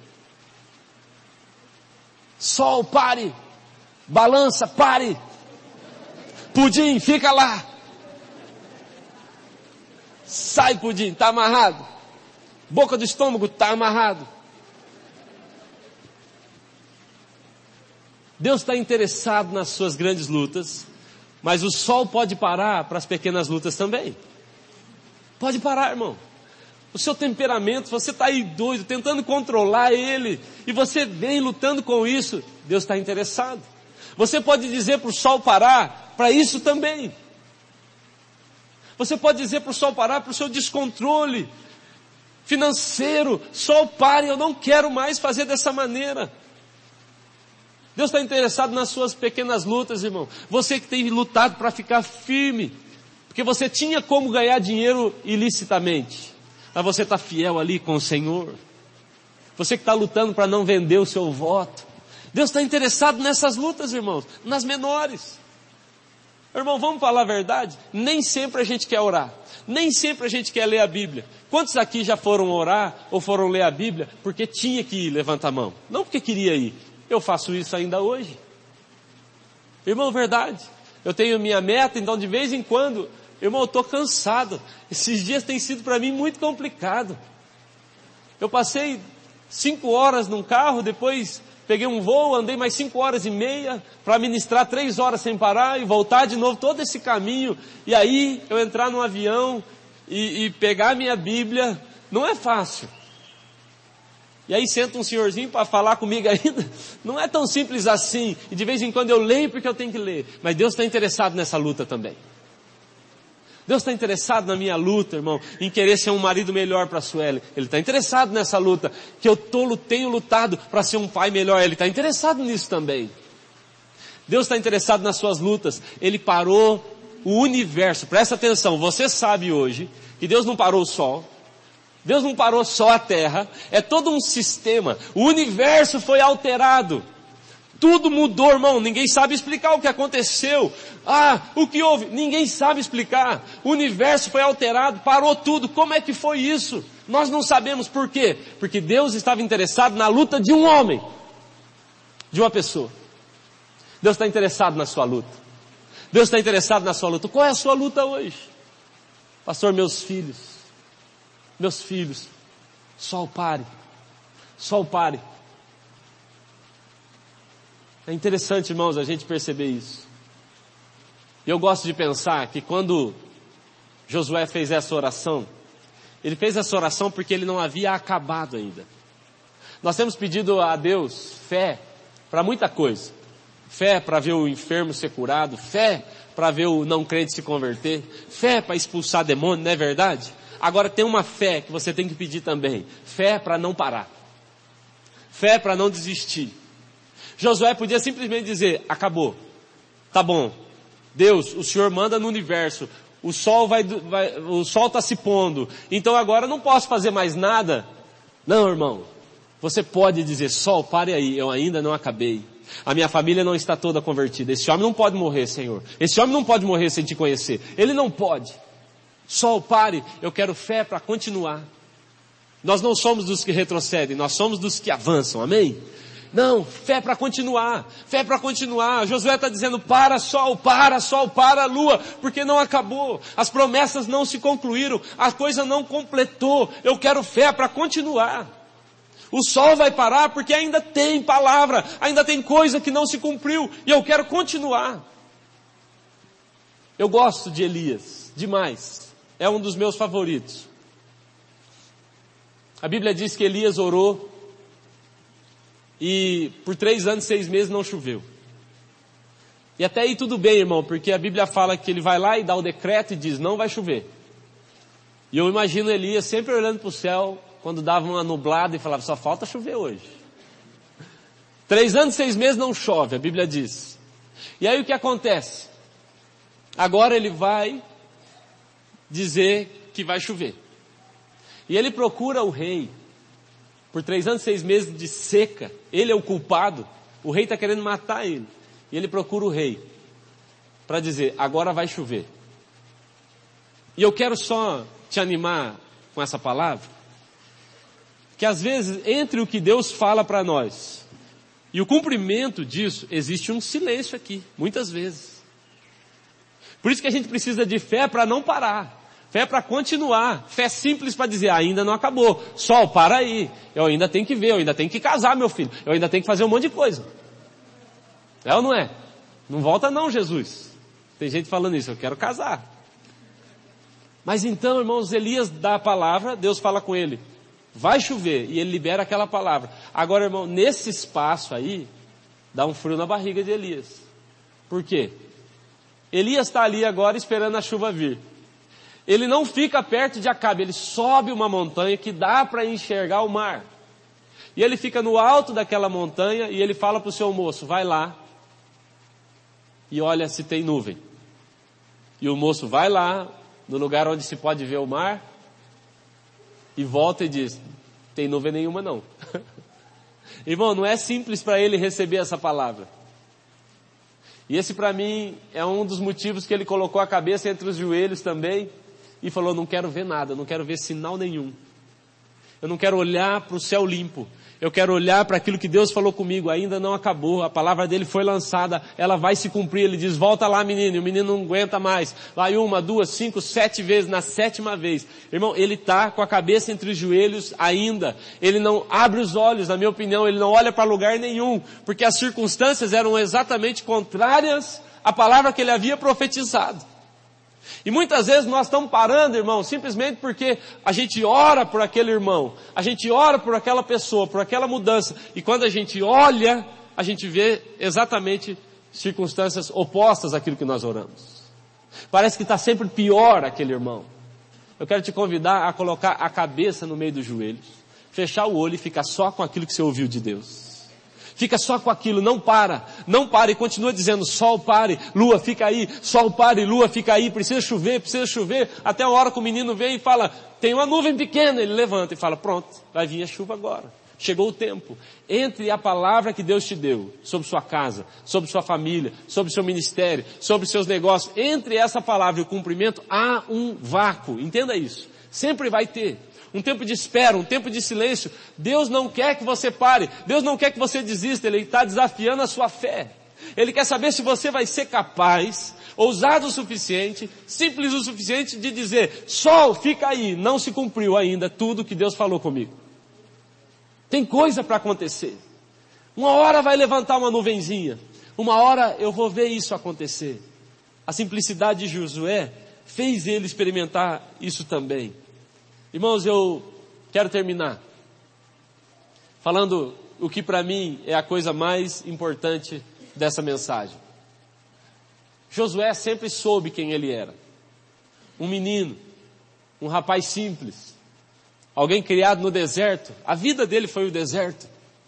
Sol, pare. Balança, pare. Pudim, fica lá. Sai, pudim, está amarrado. Boca do estômago, está amarrado. Deus está interessado nas suas grandes lutas, mas o sol pode parar para as pequenas lutas também. Pode parar, irmão. O seu temperamento, você está aí doido, tentando controlar ele, e você vem lutando com isso. Deus está interessado. Você pode dizer para o sol parar, para isso também. Você pode dizer para o sol parar, para o seu descontrole financeiro. Sol, pare, eu não quero mais fazer dessa maneira. Deus está interessado nas suas pequenas lutas, irmão. Você que tem lutado para ficar firme, porque você tinha como ganhar dinheiro ilicitamente, mas você está fiel ali com o Senhor. Você que está lutando para não vender o seu voto. Deus está interessado nessas lutas, irmãos, nas menores. Irmão, vamos falar a verdade? Nem sempre a gente quer orar. Nem sempre a gente quer ler a Bíblia. Quantos aqui já foram orar ou foram ler a Bíblia porque tinha que ir? Levanta a mão. Não porque queria ir. Eu faço isso ainda hoje. Irmão, verdade. Eu tenho minha meta, então de vez em quando, irmão, eu estou cansado. Esses dias tem sido para mim muito complicado. Eu passei cinco horas num carro, depois peguei um voo, andei mais cinco horas e meia para ministrar três horas sem parar e voltar de novo todo esse caminho. E aí eu entrar num avião e, e pegar a minha Bíblia, não é fácil. E aí senta um senhorzinho para falar comigo ainda. Não é tão simples assim. E de vez em quando eu leio porque eu tenho que ler. Mas Deus está interessado nessa luta também. Deus está interessado na minha luta, irmão, em querer ser um marido melhor para a Sueli. Ele está interessado nessa luta, que eu tô, tenho lutado para ser um pai melhor. Ele está interessado nisso também. Deus está interessado nas suas lutas. Ele parou o universo. Presta atenção, você sabe hoje que Deus não parou o sol. Deus não parou só a terra. É todo um sistema. O universo foi alterado. Tudo mudou, irmão. Ninguém sabe explicar o que aconteceu. Ah, o que houve? Ninguém sabe explicar. O universo foi alterado, parou tudo. Como é que foi isso? Nós não sabemos por quê. Porque Deus estava interessado na luta de um homem. De uma pessoa. Deus está interessado na sua luta. Deus está interessado na sua luta. Qual é a sua luta hoje? Pastor, meus filhos. Meus filhos. Sol, pare. Sol, pare. É interessante, irmãos, a gente perceber isso. E eu gosto de pensar que quando Josué fez essa oração, ele fez essa oração porque ele não havia acabado ainda. Nós temos pedido a Deus fé para muita coisa. Fé para ver o enfermo ser curado, fé para ver o não crente se converter, fé para expulsar demônio, não é verdade? Agora tem uma fé que você tem que pedir também. Fé para não parar. Fé para não desistir. Josué podia simplesmente dizer, acabou, tá bom, Deus, o Senhor manda no universo, o sol vai, vai o sol está se pondo, então agora eu não posso fazer mais nada. Não, irmão, você pode dizer, sol, pare aí, eu ainda não acabei, a minha família não está toda convertida, esse homem não pode morrer, Senhor, esse homem não pode morrer sem te conhecer, ele não pode. Sol, pare, eu quero fé para continuar. Nós não somos dos que retrocedem, nós somos dos que avançam, amém? Não, fé para continuar, fé para continuar. Josué está dizendo, para sol, para sol, para lua, porque não acabou, as promessas não se concluíram, a coisa não completou, eu quero fé para continuar. O sol vai parar porque ainda tem palavra, ainda tem coisa que não se cumpriu, e eu quero continuar. Eu gosto de Elias, demais, é um dos meus favoritos. A Bíblia diz que Elias orou, e por três anos, seis meses não choveu. E até aí tudo bem, irmão, porque a Bíblia fala que ele vai lá e dá o decreto e diz, não vai chover. E eu imagino Elias sempre olhando para o céu, quando dava uma nublada e falava, só falta chover hoje. Três anos, seis meses não chove, a Bíblia diz. E aí o que acontece? Agora ele vai dizer que vai chover. E ele procura o rei. Por três anos, seis meses de seca, ele é o culpado, o rei está querendo matar ele. E ele procura o rei, para dizer, agora vai chover. E eu quero só te animar com essa palavra, que às vezes, entre o que Deus fala para nós, e o cumprimento disso, existe um silêncio aqui, muitas vezes. Por isso que a gente precisa de fé para não parar. Fé para continuar, fé simples para dizer, ainda não acabou, sol, para aí, eu ainda tenho que ver, eu ainda tenho que casar meu filho, eu ainda tenho que fazer um monte de coisa. É ou não é? Não volta não, Jesus. Tem gente falando isso, eu quero casar. Mas então, irmãos, Elias dá a palavra, Deus fala com ele, vai chover, e ele libera aquela palavra. Agora, irmão, nesse espaço aí, dá um frio na barriga de Elias. Por quê? Elias está ali agora esperando a chuva vir. Ele não fica perto de Acabe, ele sobe uma montanha que dá para enxergar o mar. E ele fica no alto daquela montanha e ele fala para o seu moço, vai lá e olha se tem nuvem. E o moço vai lá, no lugar onde se pode ver o mar, e volta e diz, tem nuvem nenhuma não. Irmão, não é simples para ele receber essa palavra. E esse para mim é um dos motivos que ele colocou a cabeça entre os joelhos também, e falou, não quero ver nada, não quero ver sinal nenhum. Eu não quero olhar para o céu limpo. Eu quero olhar para aquilo que Deus falou comigo, ainda não acabou, a palavra dele foi lançada, ela vai se cumprir. Ele diz, volta lá menino, e o menino não aguenta mais. Vai uma, duas, cinco, sete vezes, na sétima vez. Irmão, ele está com a cabeça entre os joelhos ainda. Ele não abre os olhos, na minha opinião, ele não olha para lugar nenhum, porque as circunstâncias eram exatamente contrárias à palavra que ele havia profetizado. E muitas vezes nós estamos parando, irmão, simplesmente porque a gente ora por aquele irmão, a gente ora por aquela pessoa, por aquela mudança, e quando a gente olha, a gente vê exatamente circunstâncias opostas àquilo que nós oramos. Parece que está sempre pior aquele irmão. Eu quero te convidar a colocar a cabeça no meio dos joelhos, fechar o olho e ficar só com aquilo que você ouviu de Deus. Fica só com aquilo, não para, não para e continua dizendo, sol pare, lua fica aí, sol pare, lua fica aí, precisa chover, precisa chover, até a hora que o menino vem e fala, tem uma nuvem pequena, ele levanta e fala, pronto, vai vir a chuva agora, chegou o tempo. Entre a palavra que Deus te deu, sobre sua casa, sobre sua família, sobre seu ministério, sobre seus negócios, entre essa palavra e o cumprimento, há um vácuo, entenda isso, sempre vai ter. Um tempo de espera, um tempo de silêncio. Deus não quer que você pare. Deus não quer que você desista. Ele está desafiando a sua fé. Ele quer saber se você vai ser capaz, ousado o suficiente, simples o suficiente de dizer, sol, fica aí, não se cumpriu ainda tudo que Deus falou comigo. Tem coisa para acontecer. Uma hora vai levantar uma nuvenzinha. Uma hora eu vou ver isso acontecer. A simplicidade de Josué fez ele experimentar isso também. Irmãos, eu quero terminar falando o que para mim é a coisa mais importante dessa mensagem. Josué sempre soube quem ele era. Um menino, um rapaz simples, alguém criado no deserto. A vida dele foi o deserto.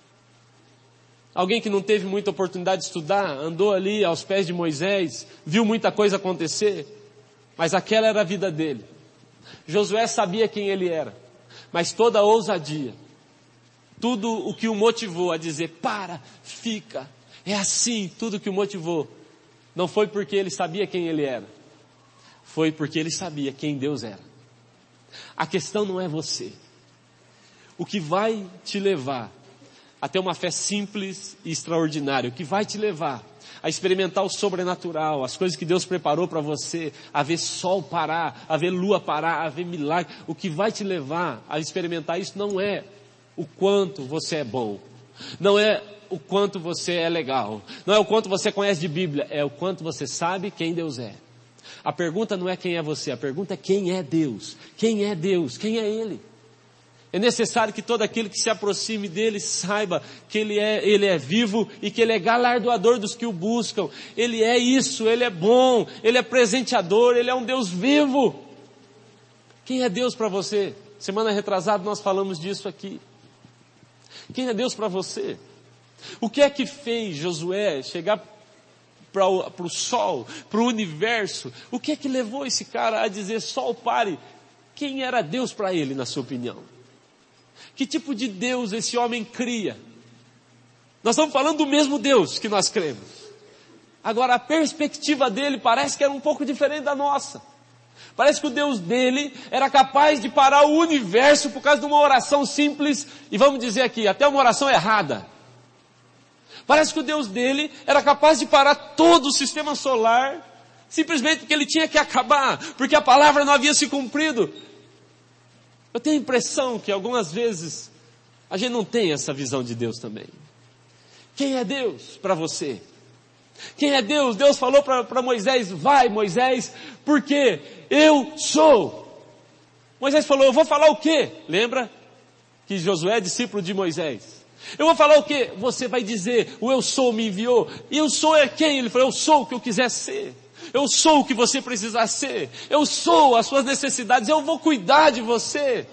Alguém que não teve muita oportunidade de estudar, andou ali aos pés de Moisés, viu muita coisa acontecer, mas aquela era a vida dele. Josué sabia quem ele era, mas toda a ousadia, tudo o que o motivou a dizer, para, fica, é assim, tudo que o motivou, não foi porque ele sabia quem ele era, foi porque ele sabia quem Deus era. A questão não é você, o que vai te levar a ter uma fé simples e extraordinária, o que vai te levar a experimentar o sobrenatural, as coisas que Deus preparou para você, a ver sol parar, a ver lua parar, a ver milagre, o que vai te levar a experimentar isso não é o quanto você é bom, não é o quanto você é legal, não é o quanto você conhece de Bíblia, é o quanto você sabe quem Deus é. A pergunta não é quem é você, a pergunta é quem é Deus, quem é Deus, quem é Ele. É necessário que todo aquele que se aproxime dele saiba que ele é, ele é vivo e que ele é galardoador dos que o buscam. Ele é isso, ele é bom, ele é presenteador, ele é um Deus vivo. Quem é Deus para você? Semana retrasada nós falamos disso aqui. Quem é Deus para você? O que é que fez Josué chegar para o sol, para o universo? O que é que levou esse cara a dizer sol pare? Quem era Deus para ele, na sua opinião? Que tipo de Deus esse homem cria? Nós estamos falando do mesmo Deus que nós cremos. Agora a perspectiva dele parece que era um pouco diferente da nossa. Parece que o Deus dele era capaz de parar o universo por causa de uma oração simples, e vamos dizer aqui, até uma oração errada. Parece que o Deus dele era capaz de parar todo o sistema solar, simplesmente porque ele tinha que acabar, porque a palavra não havia se cumprido. Eu tenho a impressão que algumas vezes a gente não tem essa visão de Deus também. Quem é Deus para você? Quem é Deus? Deus falou para Moisés, vai Moisés, porque eu sou. Moisés falou, eu vou falar o quê? Lembra que Josué é discípulo de Moisés? Eu vou falar o quê? Você vai dizer, o eu sou me enviou. E eu sou é quem? Ele falou, eu sou o que eu quiser ser. Eu sou o que você precisar ser. Eu sou as suas necessidades. Eu vou cuidar de você.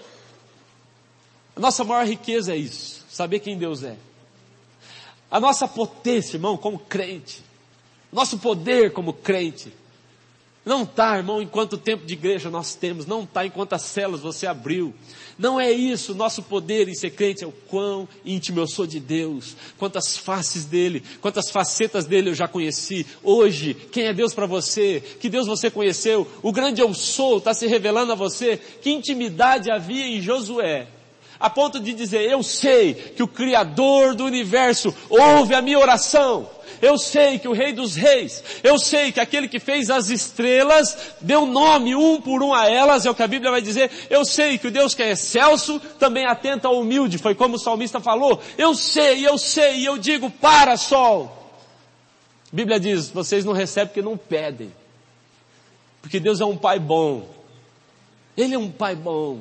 A nossa maior riqueza é isso. Saber quem Deus é. A nossa potência, irmão, como crente. Nosso poder como crente. Não está, irmão, em quanto tempo de igreja nós temos. Não está em quantas células você abriu. Não é isso, nosso poder em ser crente é o quão íntimo eu sou de Deus, quantas faces dele, quantas facetas dele eu já conheci. Hoje, quem é Deus para você? Que Deus você conheceu? O grande eu sou está se revelando a você. Que intimidade havia em Josué, a ponto de dizer, eu sei que o Criador do universo ouve a minha oração. Eu sei que o Rei dos Reis, eu sei que aquele que fez as estrelas, deu nome um por um a elas, é o que a Bíblia vai dizer. Eu sei que o Deus que é excelso, também atenta ao humilde, foi como o salmista falou. Eu sei, eu sei, e eu digo, para sol. A Bíblia diz, vocês não recebem porque não pedem. Porque Deus é um Pai bom. Ele é um Pai bom.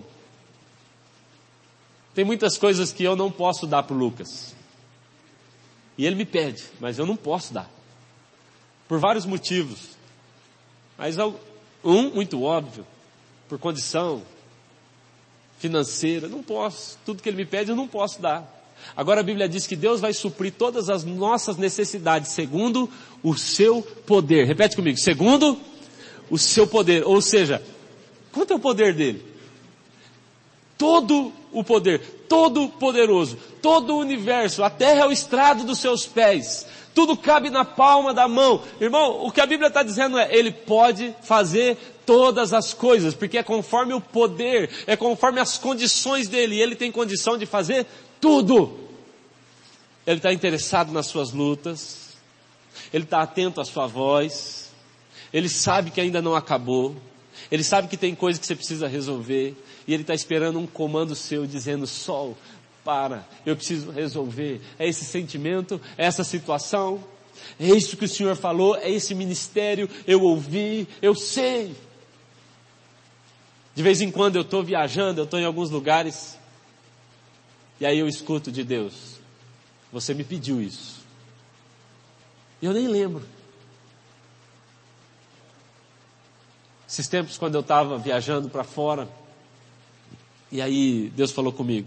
Tem muitas coisas que eu não posso dar para o Lucas. E ele me pede, mas eu não posso dar. Por vários motivos. Mas um, muito óbvio, por condição financeira, não posso. Tudo que ele me pede eu não posso dar. Agora a Bíblia diz que Deus vai suprir todas as nossas necessidades segundo o seu poder. Repete comigo, segundo o seu poder. Ou seja, quanto é o poder dele? Todo o poder, todo poderoso, todo o universo, a terra é o estrado dos seus pés, tudo cabe na palma da mão. Irmão, o que a Bíblia está dizendo é, Ele pode fazer todas as coisas, porque é conforme o poder, é conforme as condições dele, e Ele tem condição de fazer tudo. Ele está interessado nas suas lutas, Ele está atento à sua voz, Ele sabe que ainda não acabou, Ele sabe que tem coisa que você precisa resolver, e Ele está esperando um comando seu dizendo, sol, para, eu preciso resolver. É esse sentimento, é essa situação, é isso que o Senhor falou, é esse ministério, eu ouvi, eu sei. De vez em quando eu estou viajando, eu estou em alguns lugares, e aí eu escuto de Deus, você me pediu isso. E eu nem lembro. Esses tempos quando eu estava viajando para fora, e aí Deus falou comigo.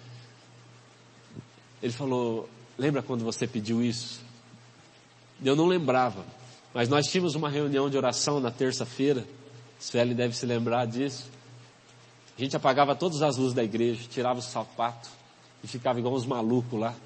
Ele falou, lembra quando você pediu isso? Eu não lembrava, mas nós tínhamos uma reunião de oração na terça-feira, Sueli deve se lembrar disso. A gente apagava todas as luzes da igreja, tirava o sapato e ficava igual uns malucos lá.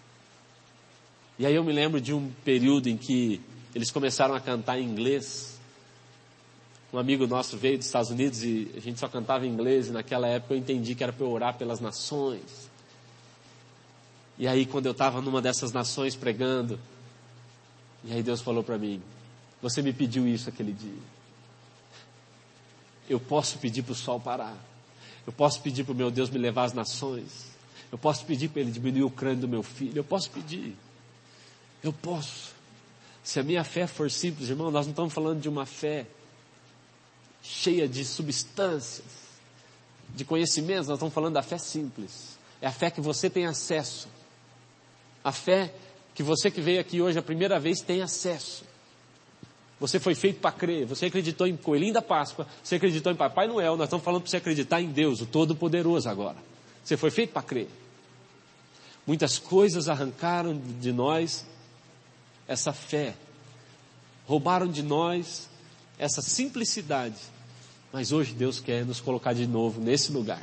E aí eu me lembro de um período em que eles começaram a cantar em inglês. Um amigo nosso veio dos Estados Unidos e a gente só cantava em inglês, e naquela época eu entendi que era para eu orar pelas nações. E aí quando eu estava numa dessas nações pregando, e aí Deus falou para mim, você me pediu isso aquele dia. Eu posso pedir para o sol parar. Eu posso pedir para o meu Deus me levar às nações. Eu posso pedir para Ele diminuir o crânio do meu filho. Eu posso pedir. Eu posso. Se a minha fé for simples, irmão, nós não estamos falando de uma fé cheia de substâncias, de conhecimentos, nós estamos falando da fé simples. É a fé que você tem acesso. A fé que você que veio aqui hoje a primeira vez tem acesso. Você foi feito para crer, você acreditou em Coelhinho da Páscoa, você acreditou em Papai Noel, nós estamos falando para você acreditar em Deus, o Todo-Poderoso agora. Você foi feito para crer. Muitas coisas arrancaram de nós essa fé, roubaram de nós essa simplicidade, mas hoje Deus quer nos colocar de novo nesse lugar.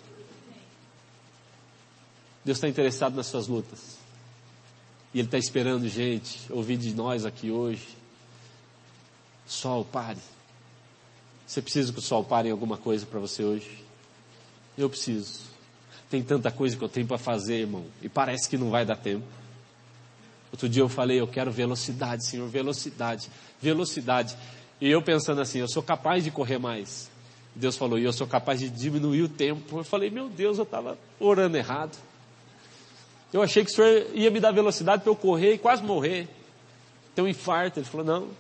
Deus está interessado nas suas lutas, e Ele está esperando gente ouvir de nós aqui hoje. Sol, pare. Você precisa que o sol pare em alguma coisa para você hoje? Eu preciso. Tem tanta coisa que eu tenho para fazer, irmão, e parece que não vai dar tempo. Outro dia eu falei, eu quero velocidade, Senhor, velocidade, velocidade. E eu pensando assim, eu sou capaz de correr mais. Deus falou, e eu sou capaz de diminuir o tempo. Eu falei, meu Deus, eu estava orando errado. Eu achei que o Senhor ia me dar velocidade para eu correr e quase morrer. Ter um infarto. Ele falou, não.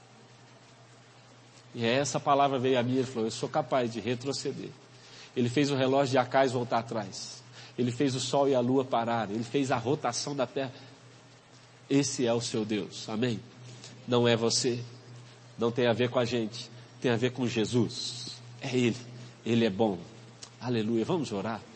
E essa palavra veio a mim, ele falou, eu sou capaz de retroceder. Ele fez o relógio de Acais voltar atrás. Ele fez o sol e a lua parar. Ele fez a rotação da terra. Esse é o seu Deus, amém? Não é você, não tem a ver com a gente, tem a ver com Jesus. É Ele, Ele é bom. Aleluia, vamos orar.